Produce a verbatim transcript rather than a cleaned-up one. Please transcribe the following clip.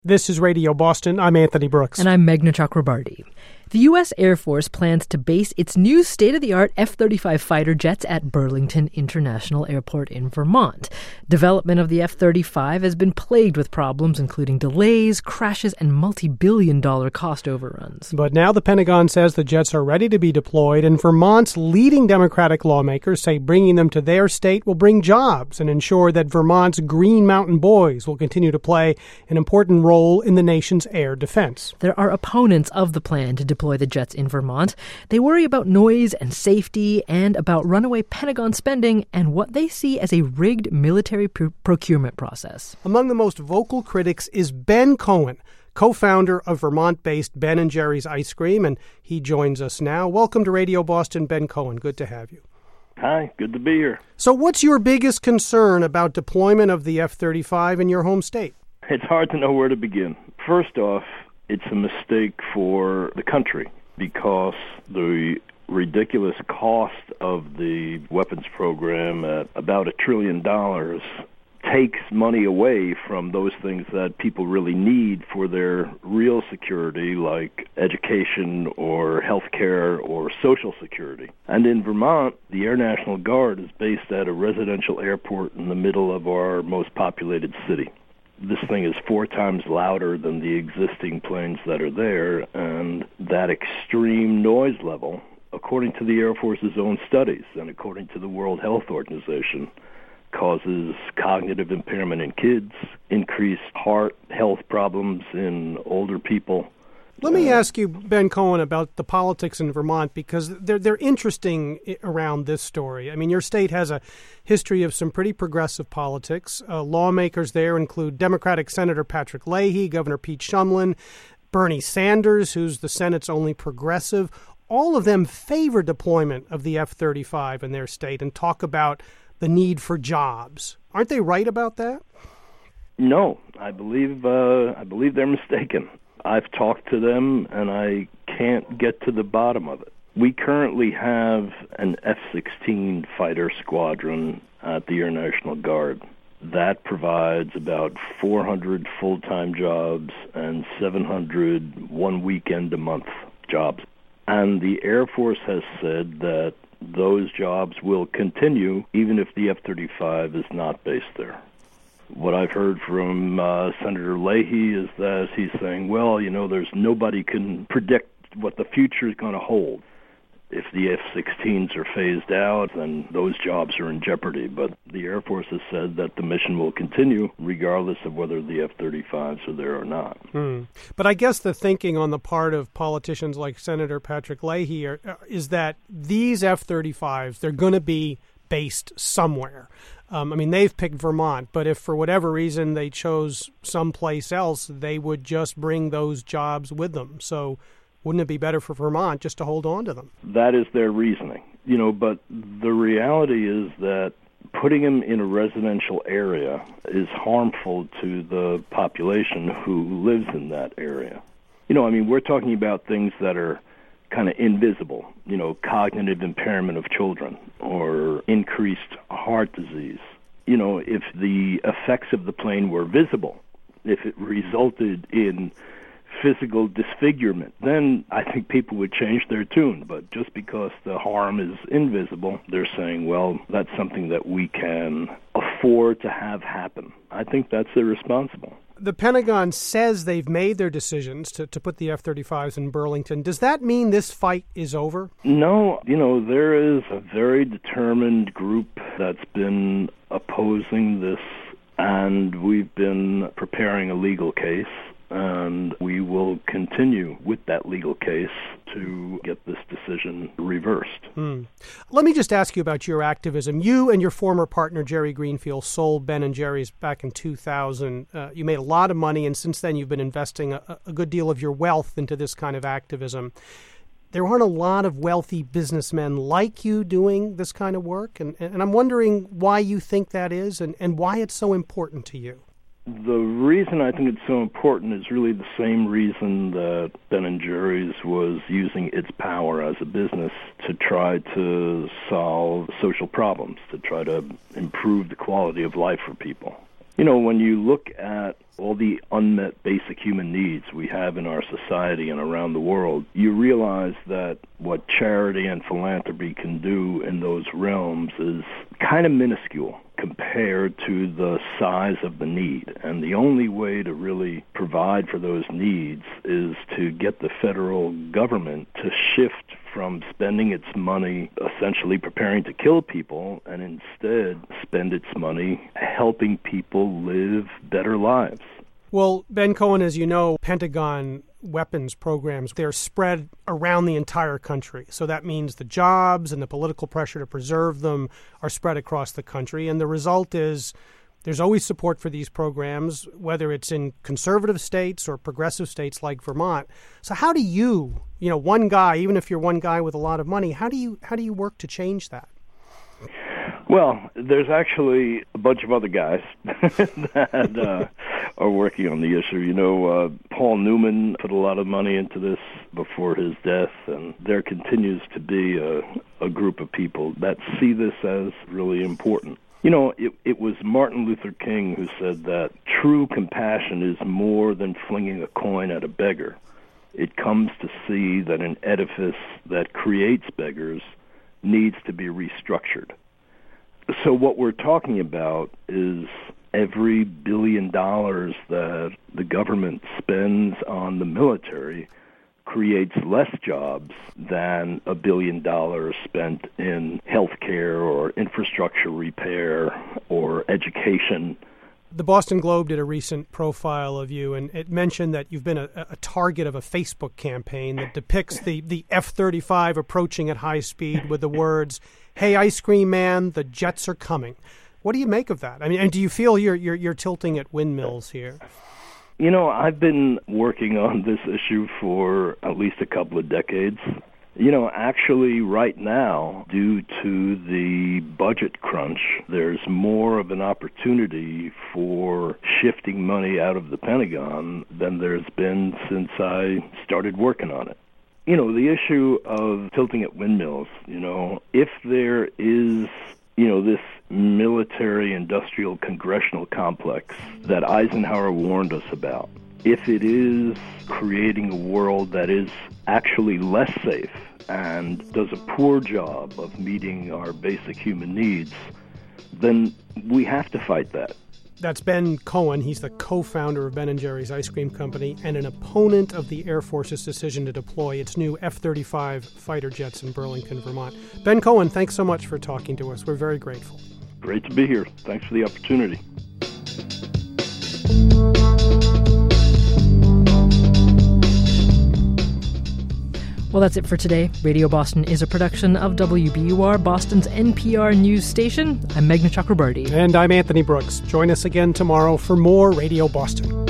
This is Radio Boston. I'm Anthony Brooks. And I'm Meghna Chakrabarti. The U S Air Force plans to base its new state-of-the-art F thirty-five fighter jets at Burlington International Airport in Vermont. Development of the F thirty-five has been plagued with problems, including delays, crashes, and multi-billion dollar cost overruns. But now the Pentagon says the jets are ready to be deployed, and Vermont's leading Democratic lawmakers say bringing them to their state will bring jobs and ensure that Vermont's Green Mountain Boys will continue to play an important role in the nation's air defense. There are opponents of the plan to deploy the jets in Vermont. They worry about noise and safety and about runaway Pentagon spending and what they see as a rigged military pr- procurement process. Among the most vocal critics is Ben Cohen, co-founder of Vermont-based Ben and Jerry's Ice Cream, and he joins us now. Welcome to Radio Boston, Ben Cohen. Good to have you. Hi, good to be here. So what's your biggest concern about deployment of the F thirty-five in your home state? It's hard to know where to begin. First off, it's a mistake for the country because the ridiculous cost of the weapons program at about a trillion dollars takes money away from those things that people really need for their real security, like education or health care or social security. And in Vermont, the Air National Guard is based at a residential airport in the middle of our most populated city. This thing is four times louder than the existing planes that are there, and that extreme noise level, according to the Air Force's own studies and according to the World Health Organization, causes cognitive impairment in kids, increased heart health problems in older people. Let me ask you, Ben Cohen, about the politics in Vermont, because they're they're interesting around this story. I mean, your state has a history of some pretty progressive politics. Uh, lawmakers there include Democratic Senator Patrick Leahy, Governor Pete Shumlin, Bernie Sanders, who's the Senate's only progressive. All of them favor deployment of the F thirty-five in their state and talk about the need for jobs. Aren't they right about that? No, I believe uh, I believe they're mistaken. I've talked to them, and I can't get to the bottom of it. We currently have an F sixteen fighter squadron at the Air National Guard. That provides about four hundred full-time jobs and seven hundred one-weekend-a-month jobs. And the Air Force has said that those jobs will continue even if the F thirty-five is not based there. What I've heard from uh, Senator Leahy is that he's saying, well, you know, there's nobody can predict what the future is going to hold. If the F sixteens are phased out, then those jobs are in jeopardy. But the Air Force has said that the mission will continue regardless of whether the F thirty-fives are there or not. Hmm. But I guess the thinking on the part of politicians like Senator Patrick Leahy are, is that these F thirty-fives, they're going to be based somewhere. Um, I mean, they've picked Vermont, but if for whatever reason they chose someplace else, they would just bring those jobs with them. So wouldn't it be better for Vermont just to hold on to them? That is their reasoning. You know, but the reality is that putting them in a residential area is harmful to the population who lives in that area. You know, I mean, we're talking about things that are kind of invisible, you know, cognitive impairment of children or increased heart disease. You know, if the effects of the plane were visible, if it resulted in physical disfigurement, then I think people would change their tune. But just because the harm is invisible, they're saying, well, that's something that we can afford to have happen. I think that's irresponsible. The Pentagon says they've made their decisions to, to put the F thirty-fives in Burlington. Does that mean this fight is over? No. You know, there is a very determined group that's been opposing this, and we've been preparing a legal case, and we will continue with that legal case to get this decision reversed. Hmm. Let me just ask you about your activism. You and your former partner, Jerry Greenfield, sold Ben and Jerry's back in two thousand. Uh, you made a lot of money, and since then you've been investing a, a good deal of your wealth into this kind of activism. There aren't a lot of wealthy businessmen like you doing this kind of work, and, and I'm wondering why you think that is and, and why it's so important to you. The reason I think it's so important is really the same reason that Ben and Jerry's was using its power as a business to try to solve social problems, to try to improve the quality of life for people. You know, when you look at all the unmet basic human needs we have in our society and around the world, you realize that what charity and philanthropy can do in those realms is kind of minuscule compared to the size of the need. And the only way to really provide for those needs is to get the federal government to shift from spending its money essentially preparing to kill people and instead spend its money helping people live better lives. Well, Ben Cohen, as you know, Pentagon weapons programs, they're spread around the entire country. So that means the jobs and the political pressure to preserve them are spread across the country. And the result is there's always support for these programs, whether it's in conservative states or progressive states like Vermont. So how do you, you know, one guy, even if you're one guy with a lot of money, how do you how do you work to change that? Well, there's actually a bunch of other guys that uh, are working on the issue. You know, uh, Paul Newman put a lot of money into this before his death, and there continues to be a, a group of people that see this as really important. You know, it, it was Martin Luther King who said that true compassion is more than flinging a coin at a beggar. It comes to see that an edifice that creates beggars needs to be restructured. So what we're talking about is every billion dollars that the government spends on the military creates less jobs than a billion dollars spent in healthcare or infrastructure repair or education. The Boston Globe did a recent profile of you, and it mentioned that you've been a, a target of a Facebook campaign that depicts the, the F thirty-five approaching at high speed with the words, "Hey, ice cream man, the jets are coming." What do you make of that? I mean, and do you feel you're you're, you're tilting at windmills here? You know, I've been working on this issue for at least a couple of decades. You know, actually right now, due to the budget crunch, there's more of an opportunity for shifting money out of the Pentagon than there's been since I started working on it. You know, the issue of tilting at windmills, you know, if there is, you know, this military-industrial congressional complex that Eisenhower warned us about, if it is creating a world that is actually less safe and does a poor job of meeting our basic human needs, then we have to fight that. That's Ben Cohen. He's the co-founder of Ben and Jerry's Ice Cream Company and an opponent of the Air Force's decision to deploy its new F thirty-five fighter jets in Burlington, Vermont. Ben Cohen, thanks so much for talking to us. We're very grateful. Great to be here. Thanks for the opportunity. Well, that's it for today. Radio Boston is a production of W B U R, Boston's N P R news station. I'm Meghna Chakrabarti. And I'm Anthony Brooks. Join us again tomorrow for more Radio Boston.